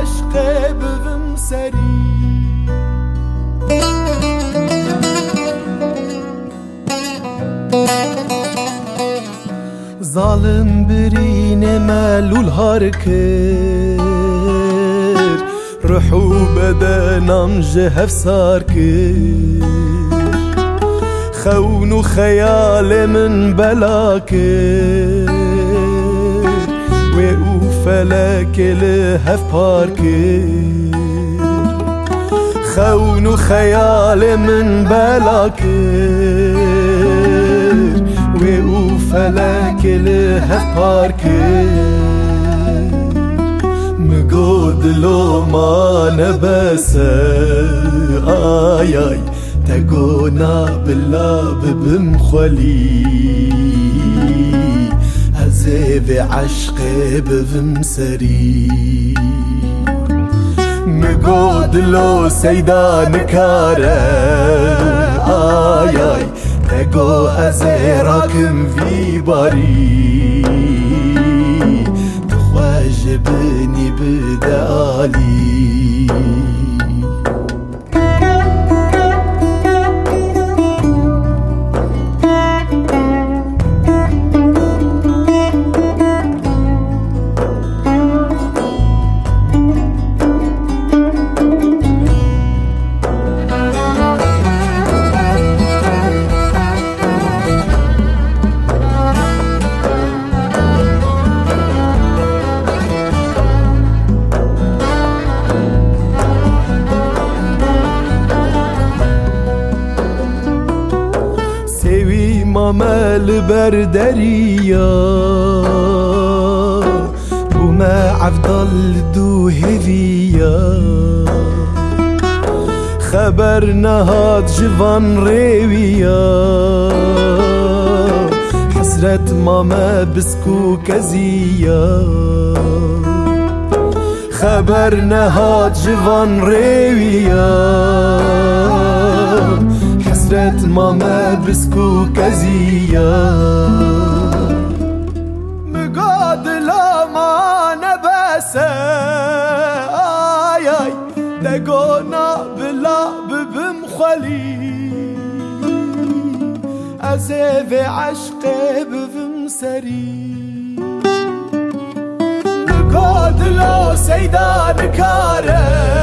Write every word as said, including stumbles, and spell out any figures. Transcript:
عشق ببم سری ظالم برین ملول هار کرد روح و بدنم جهف سار کرد خون و خیال من بلا کرد و او فلک لهف پار کرد خون و خیال من بلا کرد و او فلک لهف پار کرد مگو دلو ما نبسه آی آی تگونا بلا ببم خلی هزیب عشق ببم سری مگو دلو سیدا نکاره آی آی تگو از راکم وی باری تخواج بنی بدالی مامل بردريا وما عفضل دو هفيا خبر نهاد جوان ريويا حسرت ماما بسكو كزيا خبر نهاد جوان ريويا حسرت ماما بسكو كزيا مقاد لا ما نبسه آي آي دقونا بلا ببم خلي أزيف عشق ببم سري مقاد لا سيدان كاره